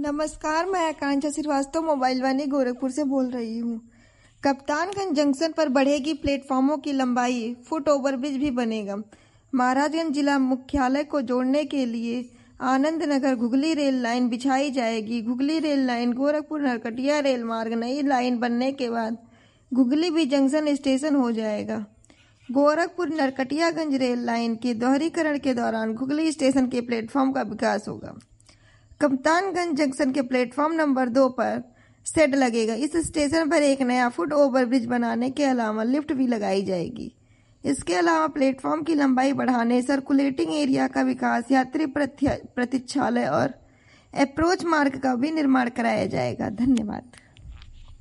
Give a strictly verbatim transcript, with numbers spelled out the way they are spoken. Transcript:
नमस्कार, मैं आकांक्षा श्रीवास्तव मोबाइल वानी गोरखपुर से बोल रही हूँ। कप्तानगंज जंक्शन पर बढ़ेगी प्लेटफॉर्मों की लंबाई, फुट ओवरब्रिज भी बनेगा। महाराजगंज जिला मुख्यालय को जोड़ने के लिए आनंद नगर घुगली रेल लाइन बिछाई जाएगी। Ghughli rail line Gorakhpur Narkatia rail मार्ग नई लाइन बनने के बाद घुगली भी जंक्शन स्टेशन हो जाएगा। गोरखपुर नरकटियागंज रेल लाइन के दोहरीकरण के दौरान घुगली स्टेशन के प्लेटफॉर्म का विकास होगा। कप्तानगंज जंक्शन के प्लेटफॉर्म नंबर दो पर शेड लगेगा। इस स्टेशन पर एक नया फुट ओवरब्रिज बनाने के अलावा लिफ्ट भी लगाई जाएगी। इसके अलावा प्लेटफॉर्म की लंबाई बढ़ाने, सर्कुलेटिंग एरिया का विकास, यात्री प्रतीक्षालय और अप्रोच मार्ग का भी निर्माण कराया जाएगा। धन्यवाद।